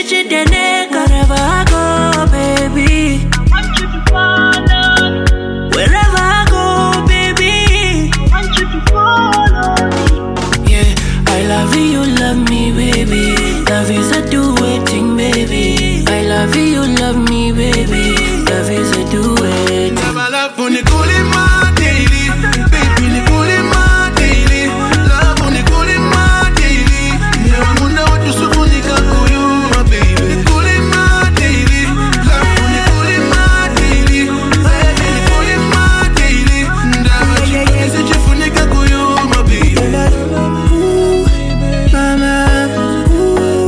Wherever I go, baby, I want you to follow me. wherever I go, baby, I want you to follow me. yeah, I love you, you love me, baby. Love is a two-way thing, baby. I love you, you love me, baby. Love is a two-way thing. Never love when you call it my daily, baby, you call it my daily. Love when you call it my daily. Never wonder what you so funny can call you, my baby. You call it my daily. Love when you call it my daily. Baby, you call it my daily. Never you say you funny can call you, my baby. Ooh, mama, ooh,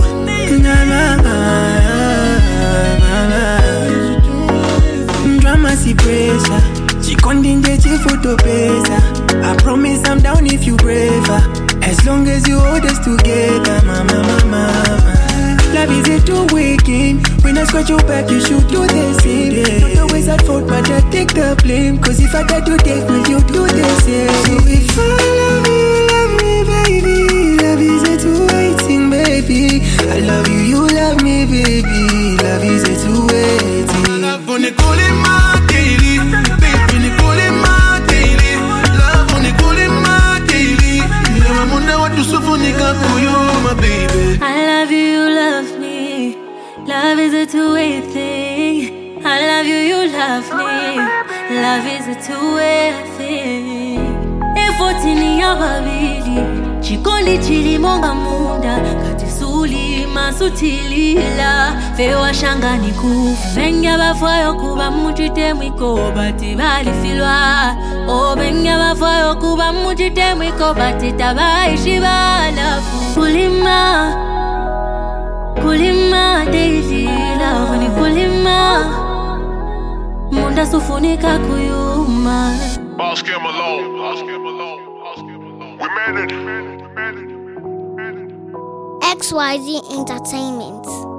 drama si pressure. Chikondinje chifuto pesa. I promise I'm down if you braver. As long as you hold us together, mama, mama. Love is a two-way game. When I scratch your back, you should do the same. Not always at fault, but I take the blame. Cause if I got to take, will you do the same? So if I love me, baby. Love is a two-way thing, baby. I love you, you love me, baby. Love is a two-way thing. Love when you call it my daily, baby, you call it my daily. Love when you call it my daily. Never wonder what you so funny can call you, my baby. I love you, you love me. Love is a two-way thing. I love you, you love me. Love is a two-way thing. Efotini ya babili chikondi chili monga munda katisuli masutilila fewa shangani kufu benga bafayo kuba mujite mwiko bati balifilwa o benga bafayo kuba mujite mwiko bati tabaishi balafu kulima daily love ni kulima munda sufunika kuyuma. Boss Kim alone. Boss Kim alone. Boss Kim alone. We made it. We made it. We made it. XYZ Entertainment.